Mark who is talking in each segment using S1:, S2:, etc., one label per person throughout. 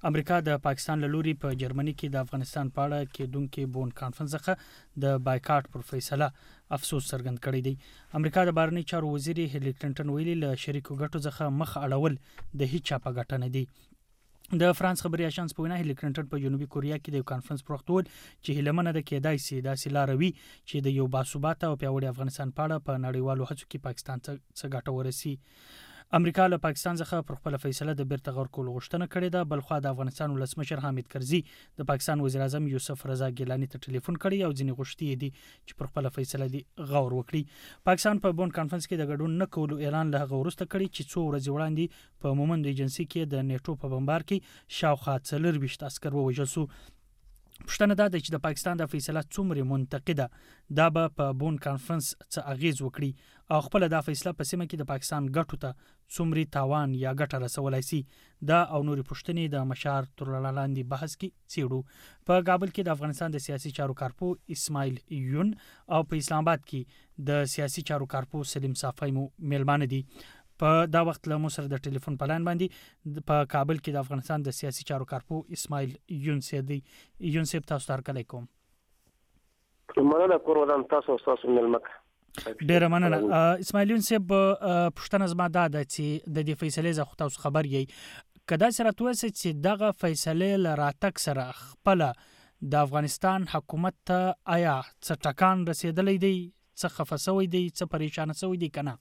S1: امریکا د پاکستان له لوري په جرمني کې د افغانستان په اړه کېدونکو بون کانفرنس څخه د بایکاټ پر فیصله افسوس څرګند کړی دی. امریکا د بهرنی چارو وزیر هیلي کلینټن ویلي له شریکو ګټو څخه مخ اړول د هیڅ چا په ګټه نه دی. د فرانس خبري اژانس په وینا هیلي کلینټن په جنوبي کوریا کې د کانفرنس پروختول چې هیلمنه د کېدای سي داسې لاروي چې د یو باثباته او پیاوړي افغانستان په اړه په نړیوالو هڅو کې پاکستان څخه ګټه ورسي. امریکا له پاکستان څخه پر خپل فیصله د بیرته غورکولو غوښتنه کړې ده. بلخو د افغانستان ولسمشر حامد کرزي د پاکستان وزیر اعظم یوسف رضا ګیلاني ته ټلیفون کړی او ځینې غوښتنې دي چې پر خپل فیصله دی غور وکړي. پاکستان په بون کانفرنس کې د ګډون نه کولو اعلان له هغه وروسته کړی چې 2 ورځې وړاندې په مومند ایجنسی کې د نیټو په بمبار کې شاوخوا 40 عسكر ووژل شو. پښتنه دا ده چې د پاکستان د فیصله څومره منتقده دا به په بون کانفرنس څه اغیز وکړي او خپل د فیصله په سیمه کې د پاکستان ګټو ته څومره تاوان یا ګټه رسولای شي. دا او نورې پښتنې د مشار تر لاندې بحث کې څیړو. په کابل کې د افغانستان د سیاسي چارو کارپو اسماعیل یون او په اسلام آباد کې د سیاسي چارو کارپو سلیم صافی مو میلمانه دي. په دا وخت له مصر د ټلیفون په لاین باندې په کابل کې د افغانستان د سیاسي چارو کارپو اسماعیل یون سیدی یون سیب تاسو ته علیکم.
S2: مننه کوم تاسو ملمک
S1: ډیر مننه. اسماعیل یون سیب پښتنه زما دا ده چې د دې فیصلې زه خو تاسو خبر یې کدا سره توسه چې دغه فیصله لراتک سره خپل د افغانستان حکومت ته آیا څه ټکان رسیدلې دی څه خفسوي دی څه پریشان شوی دی کنه؟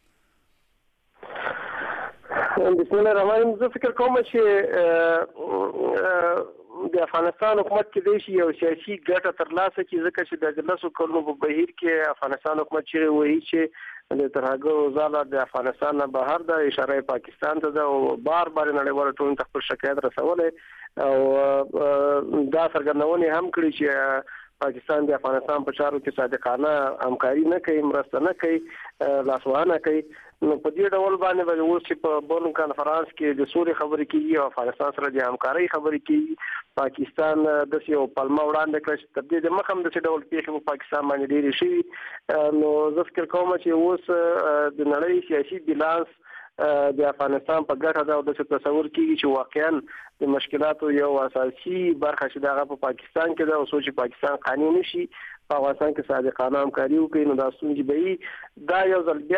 S2: بسم الله الرحمن الرحیم. زه فکر کوم چې د افغانستان حکومت کې د یو سیاسي ګټه ترلاسه کړي ځکه چې د لاسو کلمو په بهیر کې افغانستان حکومت چې وایي چې د ترهګرو ځاله د افغانستان نه بهر د اشاره پاکستان ته د بار نړیوال ټولنې ته خپل شکایت رسولې او دا څرګندونه هم کړی چې پاکستان د افغانستان په چارو کې صادقانه همکاري نه کوي مرسته نه کوي لاسوهنه کوي. نو په دې ډول باندې به اوس چې په بون کانفرنس کې د سوري خبرې کیږي او افغانستان سره د همکارۍ خبرې کیږي پاکستان د یو پلمه وړاندې کړ چې تبدیل د مخم د ډول پیښې په پاکستان باندې ډېری شي. نو زه فکر کوم چې اوس د نړۍ سیاسي بیلانس د افغانستان په ګټه دا د تصور کیږي چې واقعا د مشکلاتو یو اساسي برخه چې دغه په پاکستان کې د اوسو چې پاکستان قانوني شي په افغانستان کې صادقانه همکاري وکړي. نو دا ستونزې به دا یو ځل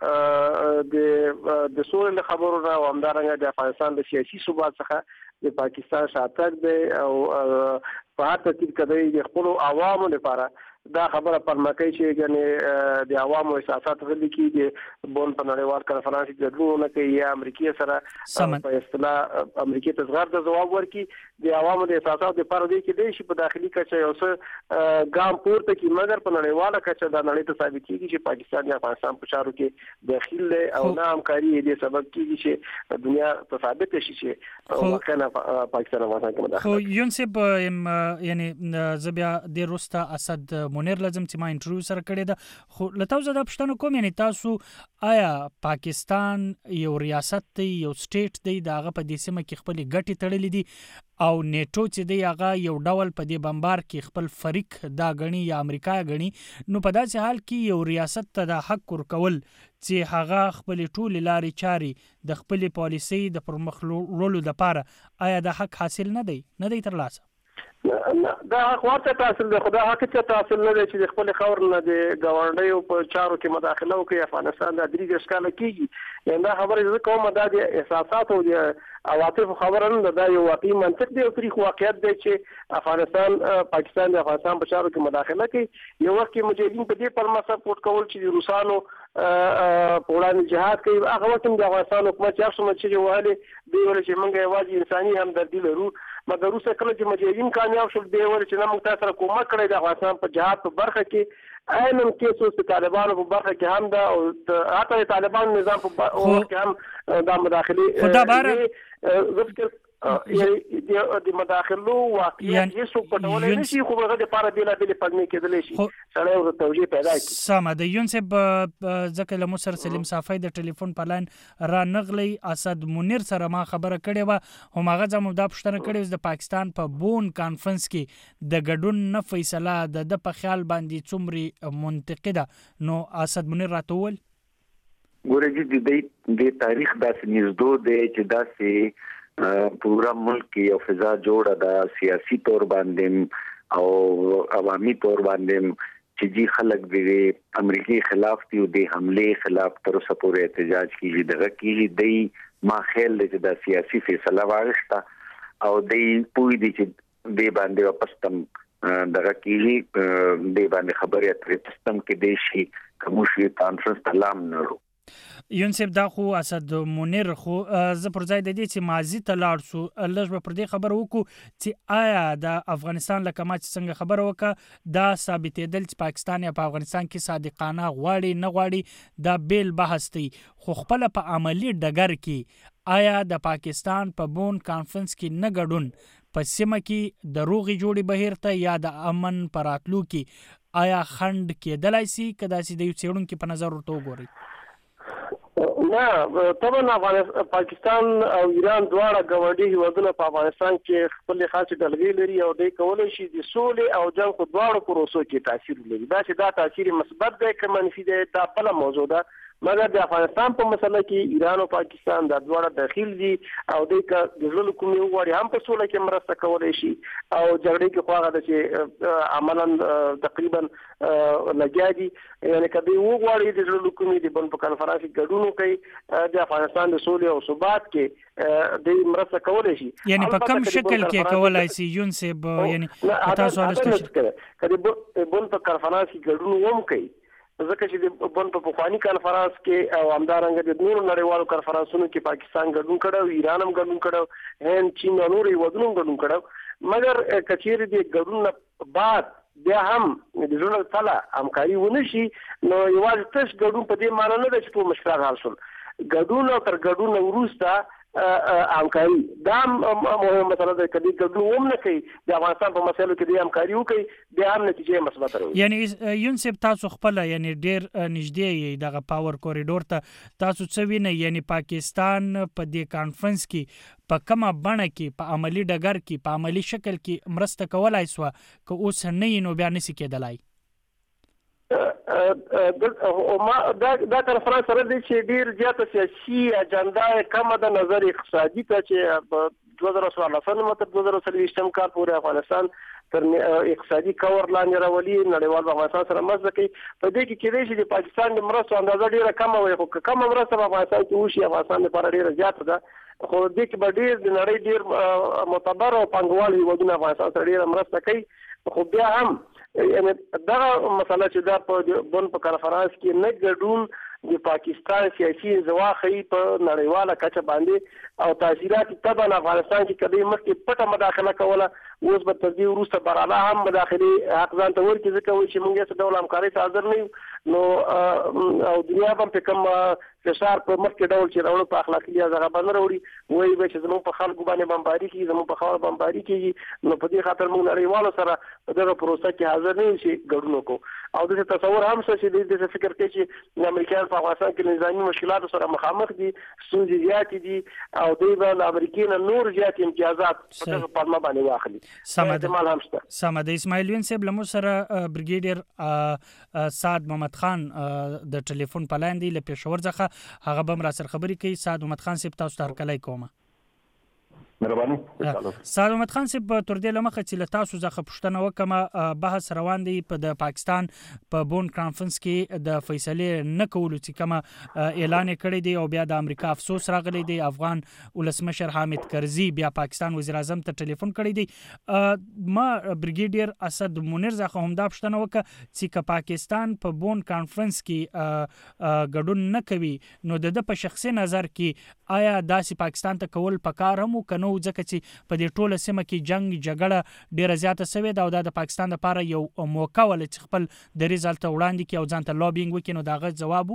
S2: بیا د سولې خبرو او همدارنګه د افغانستان د سیاسي ثبات څخه د پاکستان شاتګ دی او په هر ترتیب کې د خپل عوامو لپاره دا خبره پرمکه چې یعنی د عوامو احساسات غلي کی د بون په نړیوال کانفرنس کې ګډون نه کوي یا امریکای سره په اصطلاح امریکای ته زغر د جواب ورکي د عوامو د احساسات لپاره دی چې د شي په داخلي کچه یو څه ګام پورته کی مګر په نړیواله کچه د نړۍ ته ثابت کیږي چې پاکستان د افغانستان په چارو کې داخل دی او نه همکاري دې سبب کیږي چې دنیا ته ثابت شي چې واقعا پاکستان افغانستان کې مداخله.
S1: خو یونسب یعنی زبیا د روستا اسد منیر لازم چې ما انټرویو سره کړی ده خو لتاوزه د پښتنو کوم یعنی تاسو آیا پاکستان یو ریاست دی یو سټیټ دی دغه په دې سیمه کې خپل ګټي تړلې دي او نیټو چې دی هغه یو ډول په دې بمبار کې خپل فریق دا غني یا امریکا غني نو په داسې حال کې یو ریاست ته د حق ورکول چې هغه خپل ټول لارې چاري د خپل پالیسي د پرمخ وړلو لپاره آیا د حق حاصل نه دی ترلاسه؟
S2: دا خواته تحصیل ده خدا حق ته تحصیل نه دی چې خپل خور نه د گورنډي په چارو کې مداخله وکړي. افغانستان د درې ښکاله کیږي یعنی دا خبره زه کوم دا د احساسات او د عواطف خبره نه ده یو واقعي منطق دی او تاریخ واقعیت دی چې افغانستان پاکستان د افغانستان په چارو کې مداخله کوي. یو وخت کې مجاهدین په دې پلمه سپورټ کول چې روسانو په وړاندې جهاد کوي هغه وخت د افغانستان حکومت یې څومره چې وهلي دی ول چې موږ یوازې انساني همدردي لرو مګر روسه کله چې مجاهدین کامیاب شول دی ول چې موږ تاسو سره کومک کړی د افغانستان په جهاد په برخه کې اینم کې څو طالبانو په برخه کې هم دا او حتی طالبان نظام په وخت کې هم دا مداخله
S1: خدا بار
S2: زه فکر د مداخلو واقعیت هیڅ پټولای نشي خو هغه د لپاره د پلمې کېدلی شي سره یو توجیه پیدا کی.
S1: سم د یونسب ځکه له مصر سلیم صافی د ټلیفون په لاین را نغلی اسد منیر سره ما خبره کړې و هم هغه زموږ د پښتنه کړې د پاکستان په بون کانفرنس کې د ګډون نه فیصله د په خیال باندې څومره منتقده نو اسد منیر راتول
S3: ګورې د تاریخ داسې نږدې دی چې داسې پورا ملک یو فضا جوړه ده سیاسي تور باندې او عوامي تور باندې چې جی خلک د امریکای خلاف دی او د حمله خلاف تر اوسه پورې احتجاج کیږي دغه کیږي د ما خیال دی چې د سیاسي فیصله واغشته او د پوی دی چې د باندې واپس تم دغه کیږي د باندې خبرې اترې سیستم کې د شي کومشي کانفرنس تلام نه
S1: یونسف دا خو اسد منیر خو ز پر ځای د دې چې ماضی ته لاړ سو لږ به پر دې خبر وکړو چې آیا د افغانستان لکه ما چې څنګه خبر وکړه دا ثابتېدل چې پاکستان یا په افغانستان کې صادقانه غواړي نه غواړي دا بیل بحث دی خو خپل په عملی ډګر کې آیا د پاکستان په بون کانفرنس کې نه ګډون په سیمه کې د روغي جوړي بهیر ته یا د امن پراتلو کې آیا خند کېدلای شي کدا چې د یو څېړونکو په نظر ورته وګوري
S2: نه طبعا پاکستان او ایران دواړه ګاونډي هیوادونه په افغانستان کې خپل خاصه ډلګۍ لري او دوی کولای شي د سولې او جنګ په دواړو پروسو کې تاثیر لري دا چې دا تاثیر مثبت دی که منفي دی دا بل موضوع ده مګر د افغانستان په مسله کې ایران او پاکستان د دواړه داخل دي او دوی که د ژوند کومي وغواړي هم په سوله کې مرسته کولای شي او جګړې کې خو هغه د چې عملاً تقریبا لګیا دي یعنی کله وغواړي د ژوند کومي د بن په کنفرانس کې ګډون کوي د افغانستان د سولې او ثبات کې د مرسته کولای شي
S1: یعنی په کوم شکل کې کولای شي یونسب یعنی تاسو ولستئ
S2: کله بن په کنفرانس کې ګډون ووم کوي ځکه چې د بن په پخوانی کانفرنس کې او همدارنګه د نورو نړیوالو کانفرنسونو کې پاکستان ګډون کړو ایران هم ګډون کړو هند چین او نورو هیوادونو ګډون کړو مګر کچېر د ګډون بعد بیا هم د ژوند سره همکاري ونه شي نو یوازې تش ګډون په دې معنی نه ده چې په مشکل حل شول ګډون او تر ګډون وروسته همکاري دا مهمه مسله ده کدي ګډون هم نه کوي د افغانستان په مسایلو کې د همکاري وکړي د هم نتیجې مثبت راوړي
S1: یعنی یونسف تاسو خپل یعنی ډیر نږدې یې دغه پاور کوریډور ته تاسو څه وینئ یعنی پاکستان په دې کانفرنس کې په کومه بڼه کې په عملی ډګر کې په عملی شکل کې مرسته کولای سو که اوس نه نو بیا نسی کېدلای
S2: دا کنفرانس سره د چې ډیر زیاته سیاسي اجنډا کم د نظر اقتصادي ته چې په 2014 تر 2023 کال پورې افغانستان تر اقتصادي کور لاندې راولي نړیوال افغانستان سره مرسته کوي په دې کې کېدای شي د پاکستان د مرستو اندازه ډیره کم وي خو کم مرسته په افغانستان کې وشي افغانستان لپاره ډیره زیاته ده خو دې کې به ډیر د نړۍ ډیر معتبر او پنګوال هیوادونه افغانستان سره ډیره مرسته کوي خو بیا هم یعنی دا مسله چې دا په بن په کنفرانس کې نه ګډون د پاکستان سیاسي انزوا خي په نړیواله کچه باندې او تاثیرات طبعا افغانستان کې کدی مخکې پټه مداخله کوله اوس به تر دې وروسته براله هم مداخله حق ځان ته ورکړي ځکه چې موږ یې ډول همکاري ته حاضر نه یو نو او دنیا په کوم فشار په مخکې ډول چې راوړو په اخلاقي لحاظ هغه باندې راوړي وایي به چې زموږ په خلکو باندې بمباري کیږي زموږ په خاور بمباري کیږي نو په دې خاطر موږ نړیوالو سره په دغه پروسه کې حاضر نه یو چې ګډون وکړو او د تصور هم څه چې د فکر کې چې د امریکایانو په افغانستان کې نظامی مشکلات سره مخامخ دي ستونزې زیات دي او دوی به د امریکای نه نور زیات امتیازات په دغه پالما باندې واخلي
S1: سمد اسماعیل وینسب لمو سره بریګیډیر سعد محمد خان د ټلیفون په لاندې له پېښور څخه هغه به را سره خبرې کوي سعد محمد خان صاحب تاسو ته هرکلی کوم
S4: مهرباني
S1: سعد محمد خان صاحب تر دې لمخه چې له تاسو څخه پوښتنه وکم بحث روان دی په د پاکستان په بون کانفرنس کې د فیصلې نه کولو چې کوم اعلان کړی دی او بیا د امریکا افسوس راغلی دی افغان ولسمشر حامد کرزي بیا پاکستان وزیر اعظم ته ټلیفون کړی دی ما بریګیډیر اسد منیر څخه هم دا پوښتنه وکړه چې که پاکستان په بون کانفرنس کې ګډون نه کوي نو د په شخصي نظر کې آیا داسې پاکستان ته کول پکار هم کنه ځکه چې په دې ټوله سیمه کې جنگ جګړه ډیره زیاته شوې ده او د پاکستان لپاره یو موقع ول چې خپل د ریزالت وړاندې کې او ځان ته لوبینګ وکړي نو داغه جواب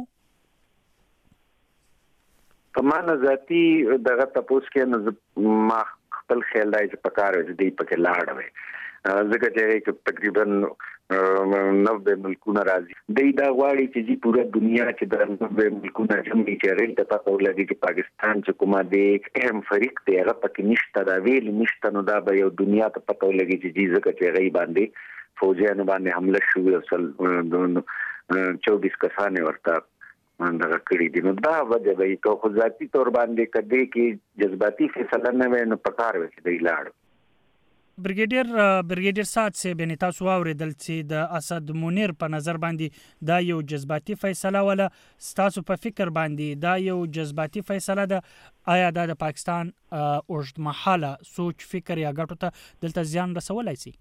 S3: په معنا ذاتی دغه تاسو کې ما خپل خیال دی چې پکار دی پکې لاړ وي ځکه چې تقریبا 90 ملکونه راځي دا غواړي چې پوره دنیا چې د 90 ملکونه جمعي چې غیر ته پاتې ولګي چې پاکستان چې کومه د اهم فریق دی هغه پکې نشته دا ویل نشته نو دا به یو دنیا ته پاتې ولګي چې ځکه چې غي باندې فوجیانو باندې حمله شوې او 24 کسانه ورته منډه کړی دي. نو دا وجه به یې کو ذاتي تور باندې کدی کې جذباتي فیصله نه وي نو پکار وي چې دی لاړ.
S1: بریګیډیر سات صاحب یعنی تاسو واوریدل چې د اسد منیر په نظر باندې دا یو جذباتي فیصله ولا تاسو په فکر باندې دا یو جذباتي فیصله ده؟ آیا دا د پاکستان اوږدمهاله سوچ فکر یا ګټو ته دلته زیان رسولای شي؟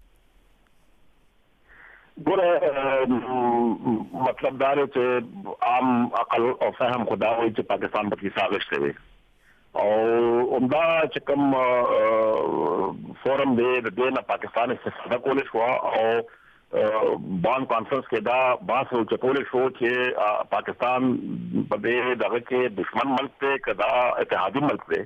S4: ګوره مطلب دا دی چې عام عقل او فهم خدا وایي چې پاکستان په کې سازش کوي او عمده چې کوم فورم دی د دې نه پاکستان استفاده کولای شو او بان کانفرنس کې دا بحث وکړل شو چې پاکستان په دې دغه کې دشمن ملک ته کدا اتحادي ملک ته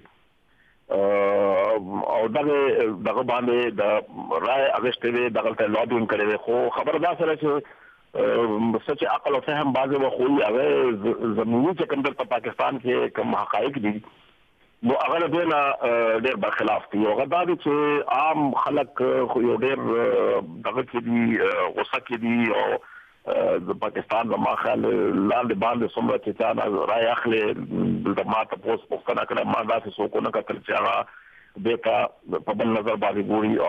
S4: او دغه باندې د رائے اغشتوي دغه ته لابینګ کړي خو خبردار سره چې سچ عقل او فهم بازه وخوي هغه زمینی چې کوم د پاکستان کې کوم حقایق دي نو هغه دینه ډېر برخلاف دي. او غدا دي چې عام خلک خو یو ډېر دغه کې دي غوسه کې دي او د پاکستان د ماخل لاندې باندې څومره چې ځان راي اخلي د ماته پوس پوښتنه کړه ما دا څه کو نه کتل چې هغه دیتا په بل نظر باندې ګوري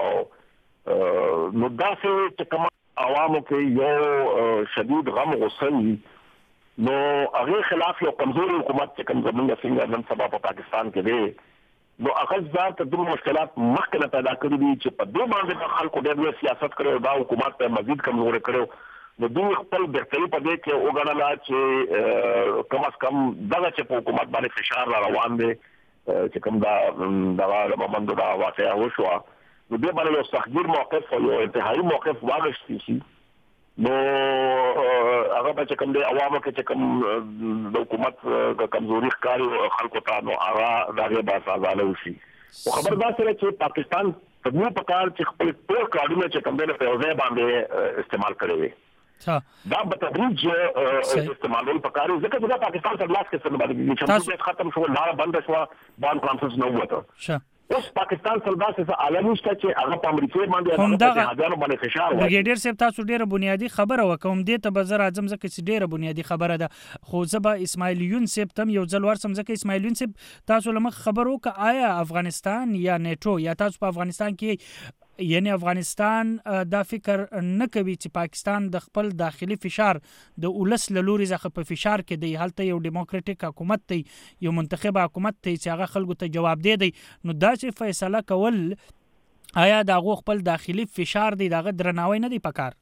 S4: او نو دا چې کوم عوامو کې یو شدید غم غوسه نو هغه خلاف یو کمزوري حکومت چې کوم زمونږ څنګه نن سبا په پاکستان کې دی نو هغه ځات د مشکلات مخکې پیدا کړې دي چې په دې باندې خلکو ډېر سیاست کړو دا حکومت ته مزید کمزور کړو نو دوی خپل بهتري په دې کې وګڼل چې کم از کم دغه چې په حکومت باندې فشار روان دی چې کوم دا مومند دا واقعا وشو نو دې باندې یو سختگیر موقف او یو انتهایی موقف واغشتي شي نو هغه چې کوم د عوامو کې چې کوم د حکومت کمزوري ښکاري خلکو ته نو هغه دغه باسازاله وشي او خبردار سره چې پاکستان په دې پکار چې خپل ټول کارونه چې کوم د په ځای باندې استعمال کړي دا په تدریج استعمالول پکاري ځکه چې پاکستان سره لاس کې څه باندې چې ختم شو لار بند شو بان کانفرنس نو وته اوس پاکستان سلداسه عالمي شته چې هغه په امریکا باندې هغه باندې فشار وایي.
S1: بریګیډیر صاحب تاسو ډیره بنیادی خبره وکوم دې ته بزر اعظم زکه چې ډیره بنیادی خبره ده خو زبا اسماعیل یون صاحب تم یو ځل ورسم زکه اسماعیل یون صاحب تاسو لمخ خبرو ک آیا افغانستان یا نیټو یا تاسو په افغانستان کې یعنی افغانستان دا فکر نه کوي چې پاکستان د خپل داخلي فشار د ولس لوري ځخه په فشار کې دی هلته یو ډیموکراټیک حکومت دی یو منتخب حکومت دی چې هغه خلکو ته جواب دی نو دا چې فیصله کول آیا دا غو خپل داخلي فشار دی دغه درناوی نه دی پکار؟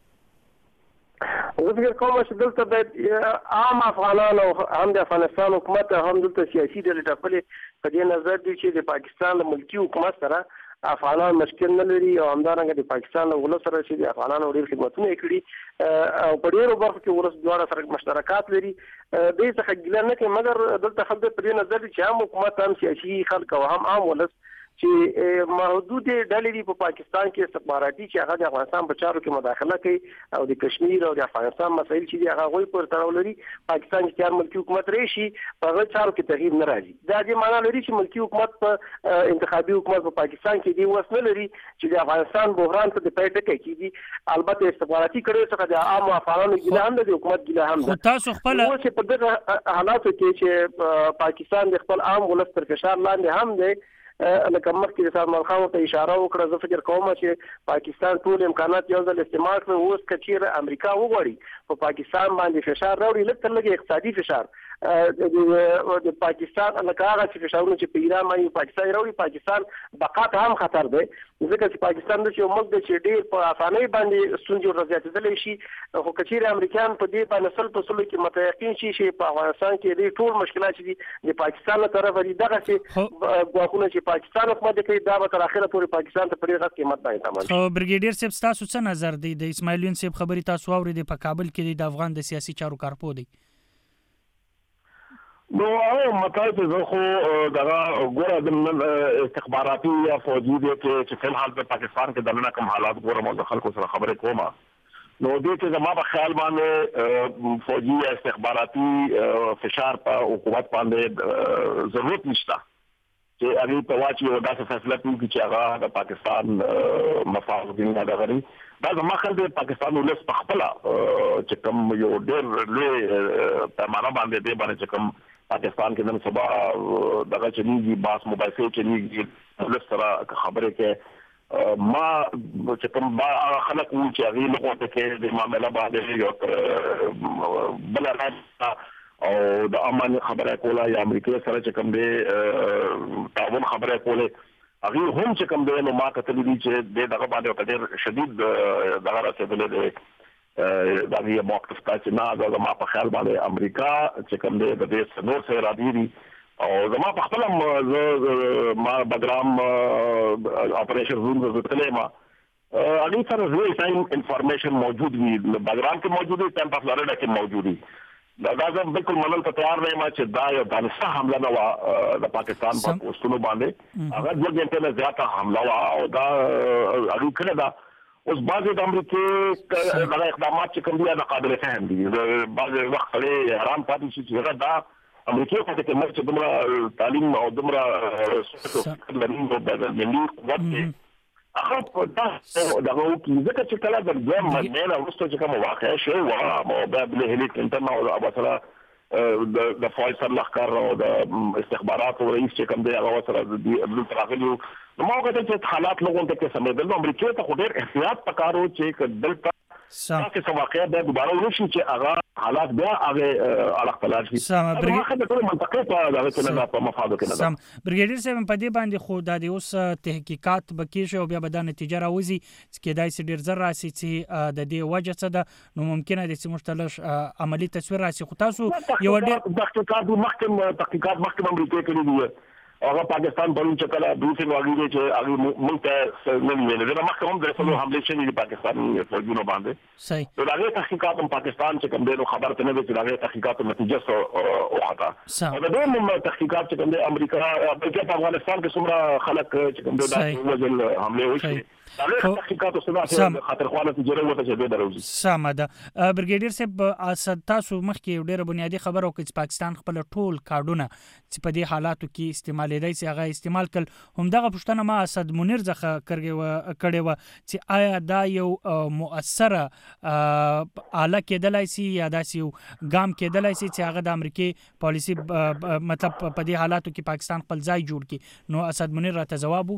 S2: زه فکر کوم چې دلته د عام افغانانو هم د افغانستان حکومت هم دلته سیاسي ډلې ټاکلې په دې نظر دي چې د پاکستان د ملکی حکومت سره افغانان مشکل نه لري او همدارنګه د پاکستان له ولس سره چې د افغانانو ډېر خدمتونه کړي او په ډېرو برخو کې ولس دواړه سره مشترکات لري دې څخه ګیله نه کوي مګر دلته خلک په دې نظر دي چې هم حکومت هم سیاسي خلک او هم عام ولس چې محدود ډلې دی په پاکستان کې استخباراتي چې هغه د افغانستان په چارو کې مداخله کوي او د کشمیر او د افغانستان مسایل چې دی هغه غوي پر تړاو لري پاکستان کې تیار ملکی حکومت راشي په هغه چارو کې تغییر نه راځي دا د معنا لري چې ملکی حکومت په انتخابي حکومت په پاکستان کې دی وسنه لري چې د افغانستان بحران ته د پېټه کې دي البته استخباراتي کړي څخه د عام افغانانو ګیله هم د حکومت ګیله هم
S1: ده تاسو خپل
S2: چې په دغه حالاتو کې چې پاکستان د خپل عام ولس تر فشار لاندې هم دی لکه مخکې د سلمان خان ته اشاره وکړه زه فکر کوم چې پاکستان ټول امکانات یو ځل استعمال کړي اوس کچیر امریکا وغواړي په پاکستان باندې فشار راوړي لکه لږ اقتصادي فشار د پاکستان لکه هغه چې فشارونه چې په ایران باندې پاکستان راوړي پاکستان بقا ته هم خطر دی ځکه چې پاکستان د یو ملک چې ډېر په اسانۍ باندې ستونزې ورزیاتېدلی شي خو کچیر امریکایان په دې باندې سل په سلو کې متيقن شي چې په افغانستان کې ډېر ټول مشکلات دي د پاکستان له طرفه دي دغه چې غواخونه چې پاکستان حکومت کوي دا به تر اخره پورې پاکستان ته پرې غږ قیمت باندې تمام
S1: شي. بریګیډیر صاحب تاسو څه نظر دی د اسماعیل یون صاحب خبري تاسو اورېدې په کابل کې د افغان د سیاسي چارو کارپو دی
S4: نو مطلب زه خو دغه ګوره د استخباراتي یا فوجي دي چې په حال په پاکستان کې دنه کوم حالات ګورم او خلکو سره خبرې کومه نو دې چې زما په خیال باندې فوجي یا استخباراتي فشار په حکومت باندې ضرورت نشته چې هغه په واچي او داسې فیصله کوي چې هغه د پاکستان مفاهیم نه غوړي دا زما خل د پاکستان ولس په خپل چې کوم یو ډېر لوی پیمانه باندې دی باندې چې کوم پاکستان کې نن سبا دغه چلیږي باس موبایل کې چلیږي ولس سره خبرې کې ما چې کوم با خلک وو چې هغه له کوته کې د معاملې باندې یو بل نه او د امان خبره کوله یا امریکا سره چې کوم دی تعاون خبره کوله هغه هم چې کوم دی نو ما کتلې دي چې دغه باندې ډېر شدید دغه رسېدل دي دا یو موقف چې نه دا ما په خیال باندې امریکا چې کوم دی د دې نور سره راځي او زما په خپل ما بګرام اپریشن روم زتلې ما هغه سره ریل ټایم انفارمیشن موجود وي بګرام کې موجود وي ټمپا فلوریډا کې موجود وي دا زه بالکل منل ته تیار نه یم چې دا یو دانسه حمله نه و د پاکستان په پوسټونو باندې هغه د ګنټه نه زیاته حمله و او دا اړو کړه دا اوس بعضې د امریکا د اقدامات چې کوم دي دا قابل فهم دي بعضې وخت سړی حیران پاتې شي چې هغه دا امریکا ته کې مرچ دومره تعلیم او دومره فکر لري د ملي قوت هغه په تاسو دغه کې ځکه چې کله د دوه مدینه ورسته چې کوم واقع شو او د هلي کلینټن او مثلا د فایسر لخر او د استخبارات رئیس چې کوم دی هغه سره د تراغلیو نو موږ ته حالات لوګون ته سمېدل نو امریکا ته خو ډېر احتیاط پکارو چې دلته تاسو څه واقع به دوباره ونشي چې هغه حالات بیا هغه اړخ شي
S1: سم
S4: برګیډیر ټول منطقه ته دغه څه په مفاده کې
S1: سم برګیډیر صاحب په دې باندې خو د اوس تحقیقات بکیږي او بیا به د نتیجه راوځي چې کېدای شي ډیر زر راسي چې د دې وجه څه ده نو ممکنه د چې مشتلش عملی تصویر راسي خو تاسو یو ډیر
S4: تحقیقات محکمه امریکا کې دي هغه پاکستان په چې کله دوسری واګي چې هغه ملک ته نه ویل دا محکمه د رسولو حمله شوی د پاکستان فوجونو باندې
S1: صحیح
S4: نو هغه تحقیقات پاکستان چې کوم دی خبر ته نه وي چې هغه تحقیقات نتیجه او خطا او د دې تحقیقات چې کوم دی امریکا په افغانستان کې څومره خلک چې کوم دی د وزن حمله وشي تحقیقات سره خاطر خوانه تجربه وته چې به دروځي
S1: سم ده برګیډیر صاحب اسد تاسو مخکې ډیره بنیادی خبر او چې پاکستان خپل ټول کارډونه چې په دې حالاتو کې استعمالېدای سي هغه استعمال کړ همدغه پښتنه ما اسد منیر ځخه کړې و چې آیا دا یو مؤثره آله کېدلای سي یا داسې یو ګام کېدلای سي چې هغه د امریکای پالیسي مطلب په دې حالاتو کې پاکستان خپل ځای جوړ کړي نو اسد منیر راته جواب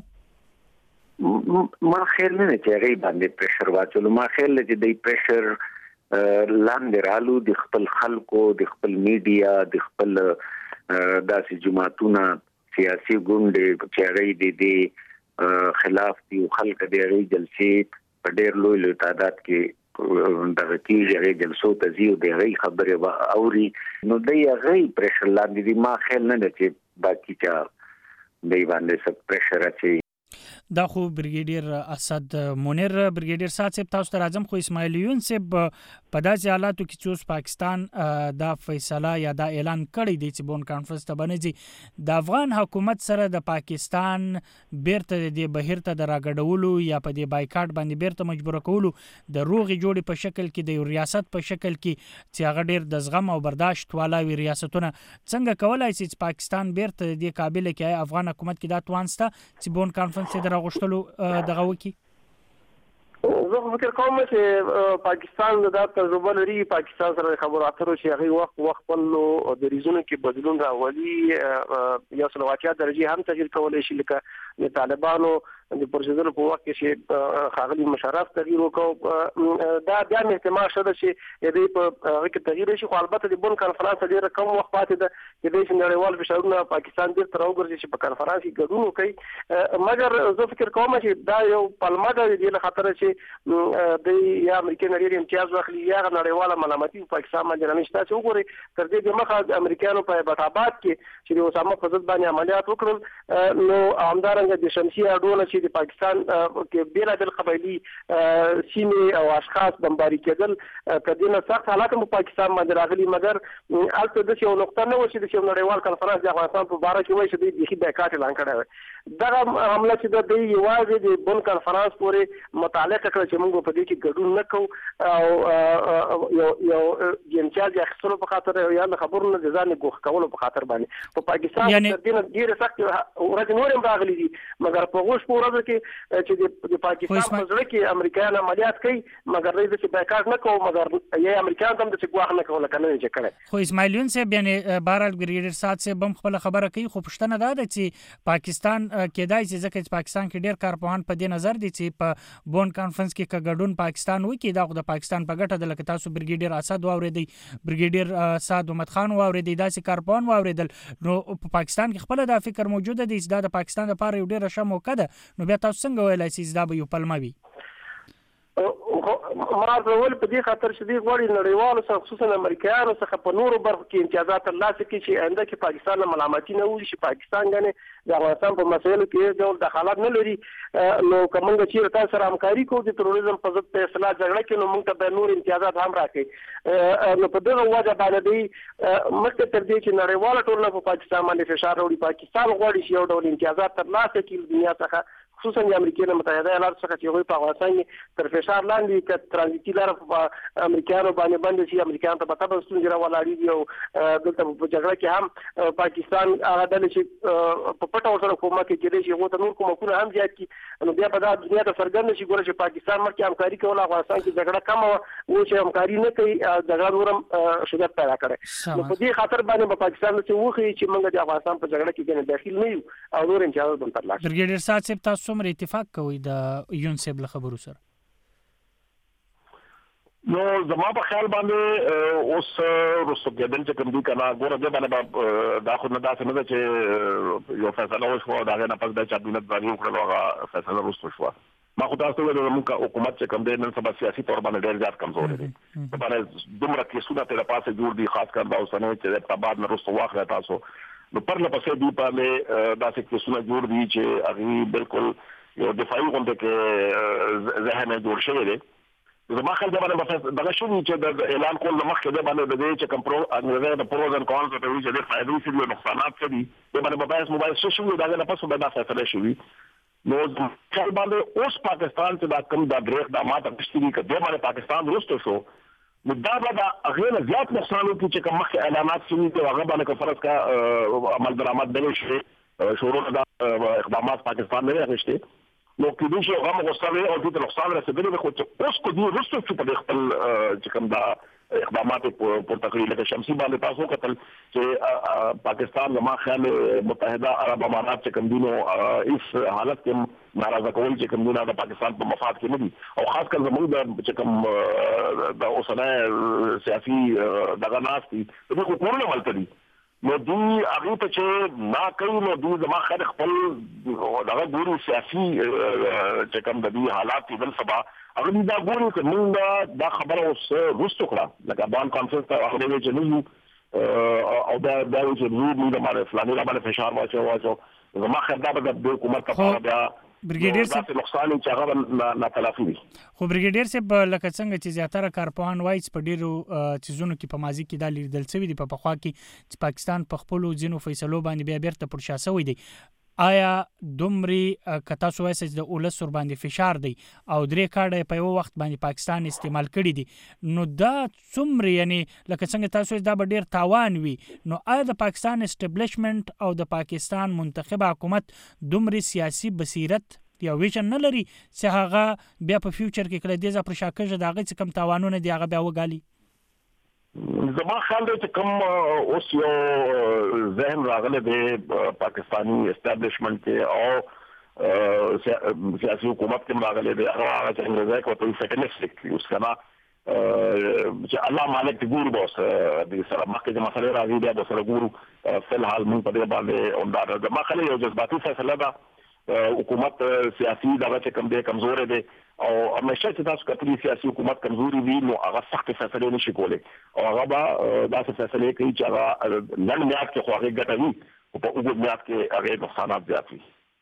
S3: ما خیال نه چې هغه باندې پریشر واچولو ما خیال چې د پریشر لاندې رالو د خپل خلکو د خپل میډیا د خپل داسې جماعتونو سیاسي ګوندې چې هغه د خلاف دي خلک د هغه جلسې په ډېر لوی تعداد کې دغه کېږي هغه جلسو ته ځي او د هغه خبرې اوري نو د هغه پریشر لاندې دي ما خیال نه چې باقي چا دی باندې سب پریشر اچي
S1: دا خو برګیډیر اسد منیر برګیډیر صاحب تاسو ته راځم خو اسماعیل یون صاحب په داسې حالاتو کې چې پاکستان دا فیصله یا دا اعلان کړی دی چې بون کانفرنس ته باندې د افغان حکومت سره د پاکستان بیرته د بهیر ته راګډولو یا په دې بایکاټ باندې بیرته مجبور کولو د روغي جوړې په شکل کې د ریاست په شکل کې چې هغه ډیر د زغم او برداشت والاوي ریاستونه څنګه کولای شي چې پاکستان بیرته د قابل کې افغان حکومت کې دا توانسته چې بون کانفرنس ته غوښتلو دغه وکی
S2: زه فکر کوم چې پاکستان د تجربه لري پاکستان سره خبرو اترو چې هغه وخت په د ریزونو کې بدلون راولي یا سلواکیا درجه هم تغیر کولای شي لکه د طالبانو د پرزیدنت په وخت کې چې خاغلی مشرف تغیر وکاو دا بیا احتمال شته چې د په هغه کې تغیر شي خو البته د بون کانفرنس ډیره کم وخت پاتې ده چې د نړیوال فشارونه پاکستان ډیر تر وګرځي چې په کانفرنس کې ګډون وکړي مګر زه فکر کوم چې دا یو پلمه ده د خطر چې د یا امریکای نړۍ امتیاز واخلي یا نړیواله ملامتي پاکستان باندې نشته چې وګوري تر دې مخه امریکایانو په ابتابات کې چې د اسامه په ضد باندې عملیات وکړل نو همدارنګه د شمسي اډونه چې چې د پاکستان کې بیلابل قبایلی سیمې او اشخاص بمباري کېدل کدینه سخت حالات په پاکستان باندې راغلي مګر البته د یو نقطه نه و چې د یو نړیوال کنفرانس د افغانستان په اړه کې وایي چې د بيخي بایکاټ اعلان کړی دا حمله چې د یوازې د بون کنفرانس پورې متعلق کړ چې موږ په دې کې ګډون نکوو او یو جنچاج اخیستلو په خاطر یا خبرونه د ځان ګوښ کولو په خاطر باندې په پاکستان تر دې نه ډېر سخت ورځ نور هم راغلي دي مګر په غوښ په ورځ کې چې د پاکستان په ځړ کې امریکایان عملیات کوي مګر دوی چې بایکاټ نه کوي مګر یا امریکایان هم د ګواښ نه کوي کنه چې کړي
S1: خو اسماعیل یون صاحب یعنی بهرحال بریګیډر صاحب سے بم خپل خبره کوي خو پښتنه ده چې پاکستان کېدای چې ځکه چې پاکستان کې ډېر کارپوهان په دې نظر دي چې په بون کانفرنس کې ګډون پاکستان وکړي دا د پاکستان په ګټه د لکه تاسو بریګیډر اسد واوریدي بریګیډر سعد احمد خان واوریدي داسې کارپوهان واوریدل نو په پاکستان کې خپل د فکر موجوده دي چې د پاکستان لپاره یو ډېر ښه موقع ده نو بیا تاسو څنګه ویلای شئ دا به یو پلمه وي
S2: مراد ول په دې خاطر چې دی غوړي نړیوالو سره خصوصا امریکایانو څخه په نورو برخو کې امتیازات ترلاسه کړي چې آینده کې پاکستان ملامتي نه وي چې پاکستان غني د افغانستان په مسایلو کې ډول دخالت نه لري نو کومه چې تاسو سره همکاري کوو د تروریزم په ضد په اصلاح جګړه کې نو موږ ته به نور امتیازات هم راکړي نو په دغه وجه باندې دی مخکې تر دې چې نړیواله ټولنه په پاکستان باندې فشار راوړي پاکستان غواړي چې یو ډول امتیازات ترلاسه کړي دنیا څخه خصوصا د امریکا متحده ایالاتو څخه چې په افغانستان کې تر فشار لاندې ک ترانزیتي لار په امریکایانو باندې چې امریکایان ته پته ستونزې راولاړي دي او دلته په جګړه کې هم پاکستان هغه د چې په پټه ورسره کومه کې کېږي چې وو ته نور کومه هم زیات کی نو بیا په دنیا ته څرګند شي ګوره چې پاکستان مخکې همکاري کوله افغانستان کې جګړه کم و چې همکاري نه کوي جګړه نورم شدت پیدا کړي نو په دې خاطر باندې په پاکستان کې وخی چې موږ د افغانستان په جګړه کې داخل نه یو او نور امتیازات هم ترلاسه
S1: بریګیډر صاحب تاسو څومره اتفاق کوي د یون صاحب له خبرو سره
S4: نو زما په خیال باندې اوس رسو کېدل چې کوم دي کنه ګوره دې باندې دا خو نه دا څه نه چې یو فیصله وشو دا نه پس د چابینت باندې وکړل هغه فیصله رسو شو ما خو تاسو ته موږ حکومت چې کوم دی نن سبا سیاسي تور باندې ډېر زیات کمزور دي په باندې دومره کیسونه ته پاسه جوړ دي خاص کر دا اوسنه چې په بعد نه رسو واخله تاسو نو پر لپسې دی په دا څه کیسونه جوړ دي چې هغه بالکل یو دفاعي غونډه کې ذهن جوړ شوی دی زما خل د باندې دغه شو چې د اعلان کول مخکې د باندې د چې کوم انګریزي د پروز اند کونز ته ویل چې د فائدې سره نقصانات څه دي د باندې موبایل څه شو دا نه پسو به دا فیصله شوی نو خل باندې اوس پاکستان ته دا کم دا بریک دا ماته پښتني کې د باندې پاکستان وروسته شو نو دا به هغه زیات نقصان وکړي چې کوم مخکې اعلانات شوي ته هغه باندې فرض کا عمل درآمد دی شي شروع دا اقدامات پاکستان نه غوښتي نو کې دوی چې هغه غوښتل او د نقصان رسیدلې خو اوس کو دي رسو چې په خپل چې کوم دا اقدامات په تقریر له شمسي باندې تاسو کتل چې پاکستان زما خیال متحده عرب امارات چې کوم دینو اس حالت کې ناراضه کول چې کوم دینه د پاکستان په مفاد کې نه دي او خاص کر زموږ د چې کوم د اوسنۍ سیاسي دغه ناس دي د حکومت عمل کوي نو دوی هغه ته چې نا کوي نو دوی زما خیر خپل دغه ګورو سیاسي چې کوم د دې حالات بل سبا هغه دا ګورو چې موږ دا خبره اوس رسو کړه لکه بان کانفرنس ته هغه چې نو او دا چې موږ د مال فلاني لا باندې فشار واچو زما خیر دا د حکومت لپاره بیا
S1: بریګیډر صاحب
S4: نقصان چې هغه نه تلافي دي
S1: خو بریګیډر صاحب لکه څنګه چې زیاتره کارپوهان وایي چې په ډیرو چیزونو کې په ماضي کې دا لیدل شوی دی په پخوا کې چې پاکستان په خپل ځینو فیصلو باندې بیا بیرته پر شا شوی دی آیا دومره کتا سوې چې د اولس ور باندې فشار دی او درې کاډه په یو وخت باندې پاکستان استعمال کړي دي نو دا څومره یعنی لکه څنګه تاسو دا به ډیر تاوان وي نو آیا د پاکستان اسټابلیشمنت او د پاکستان منتخب حکومت دومره سیاسي بصیرت یا ویژن نه لري چې هغه بیا په فیوچر کې کله دیزه پر شاکه دغه څه کم تاوانونه دی هغه بیا وګالي
S4: زما خیال دی چې کوم اوس یو ذهن راغلی دی پاکستانی اسټابلیشمنت کې او سیاسي حکومت کې راغلی دی هغه چې انګریزي کوي په فیټنسټک یوز کنه چې الله مالک ګورو بوس د سره مخکې د مسلې راځي بیا د سره ګورو فلحال موږ په دې باندې اندار د مخالي یو جذباتي فیصله ده حکومت سیاسي دغه چې کم دی کمزور دی او همیشه چې تاسو کتلی سیاسي حکومت کمزوري وي نو هغه سخت فیصله نشي کولای او هغه به داسې فیصله کوي چې هغه نن میاد کې خو هغه ګټوي او په اوږد میاد کې هغه نقصانات زیات وي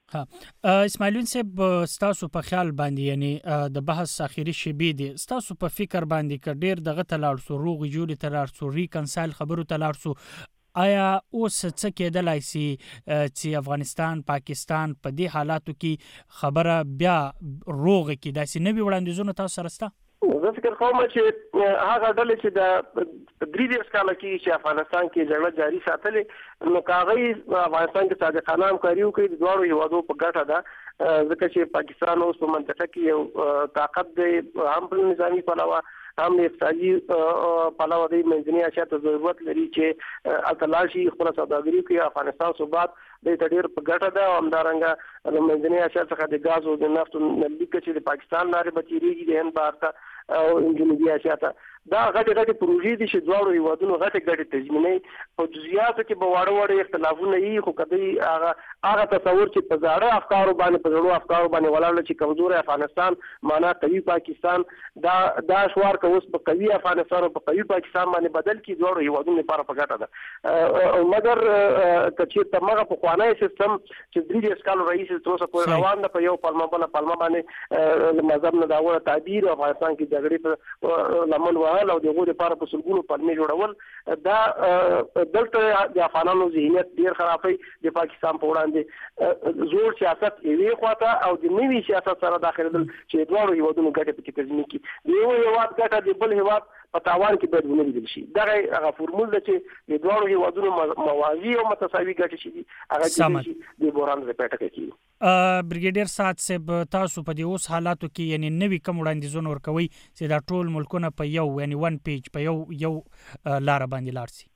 S1: اسماعیل صاحب ستاسو په خیال باندې یعنی د بحث اخیری شیبې دي ستاسو په فکر باندې ک ډیر دغه تلاړ سو روغ جوړ تلاړ سو ریکنسایل خبرو تلاړ سو آیا اوس څه کېدلای شي چې افغانستان پاکستان په دې حالاتو کې خبره بیا روغ کې داسې نوي وړاندیزونه تاسو سره ستا
S2: زه فکر کوم چې هغه ډلې چې د 3 کال کې چې افغانستان کې جګړه جاري ساتلې نو کاغی افغانستان کې صادقانه همکاري وکړي د دوه هیوادو په ګټه ده ځکه چې پاکستان اوس په منطقه کې یو طاقت دی هم په نظامی پلوه هم اقتصادي پلوه دی منځنۍ اسیا ته ضرورت لري چې اتلاشي خپل سوداګري کوي افغانستان ثبات د ډېر په ګټه ده همدارنګه د منځنۍ اسیا څخه د غاز او د نفت نلي کې د پاکستان لارې بچیږي د هند بهر ته او جنوبي اسیا ته دا غټي پروژې دي چې دوه هیوادونو غټي تضمیني او جزئیاتو کې به واړه اختلافونه یې خو کدی هغه تصور چې په زړه افکارو باندې په زړه افکارو باندې ولاړ چې کمزور افغانستان معنا قوي پاکستان دا شوار کوس په قوي افغانستان او په قوي پاکستان باندې بدل کی دوه هیوادونو لپاره په ګټه ده مګر کچې تمغه په قانوني سیستم چې 3 کال رئیس تر اوسه پورې روان ده په یو پلمه باندې مذهب نه داوله تعبیر افغانستان کې جګړې په لمن او دغه لپاره په سلګونو پلمې جوړول دا دلته د افغانانو ذهنیت ډیر خرابوي د پاکستان په وړاندې زور سیاست یې خواته او د نوي سیاست سره داخله دل چې دوه هیوادونو ګټه پکې تضمین کړي د یو هیواد ګټه د بل هیواد په تاوان کې باید ونیول شي دا هغه فورمول ده چې د دوه هیوادونو موازی او متساوي ګټه شي هغه چې د بوران رپټه کوي
S1: بریګیډیر سات صاحب تاسو په دې اوس حالاتو کې یعنی نوي کوم وړاندیزونه ورکوي چې دا ټول ملکونه په یو یعنی ون پیج په یو لار باندې لاړ شي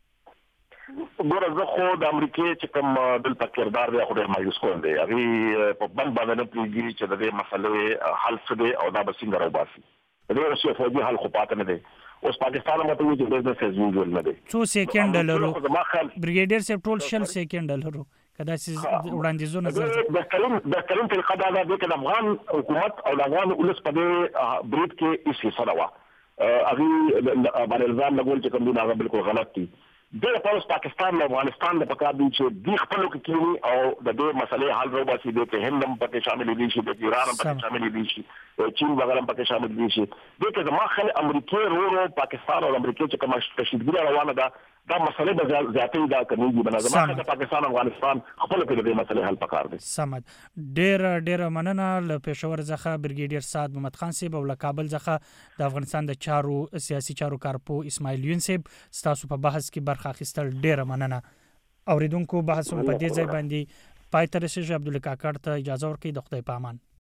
S4: ګوره زه خو د امریکای چې کوم دلته کردار دی خو ډېر مایوس کوم دی هغه په بند باندې نه پیږي چې د دې مسلې حل څه دی او دا به څنګه راوباسي د دې اوس یو فوجي حل خو پاتې نه دی اوس پاکستان ماته وی چې بزنس از یوزول نه دی
S1: 2 سکند لرو بریګیډیر صاحب ټول شل سکند لرو کدا چې وړاندیزونه
S4: د کلم طریقه دا ده چې د افغان حکومت او د افغان ولس په دې بریډ کې هیڅ حصہ نه و هغه باندې الزام لګول چې کوم دی هغه بالکل غلط دي د پاکستان او افغانستان د پکار دي چې د خپل کې کینی او د دې مسلې حل راوباسي د هند هم پکې شامل دي شي د ایران هم پکې شامل دي شي چین وغیرہ هم پکې شامل دي شي د کې ما خل امریکای ورو پاکستان او امریکای چې کوم تشدید روانه ده دا مسله به ذاتي دا کوي بنظم د پاکستان افغانستان خپل کې د مسلې حل پکار دي
S1: سمد ډېر مننه ل پېښور ځخه بریګیډیر سعد محمد خان صاحب او ل کابل ځخه د افغانستان د چارو سیاسي چارو کارپو اسماعیل یون صاحب ستاسو په بحث کې برخه اخیستل ډېر مننه اوریدونکو بحث په دې ځای باندې پای ته رسیږي عبدالله کاکړ ته اجازه ورکړئ د خدای په امان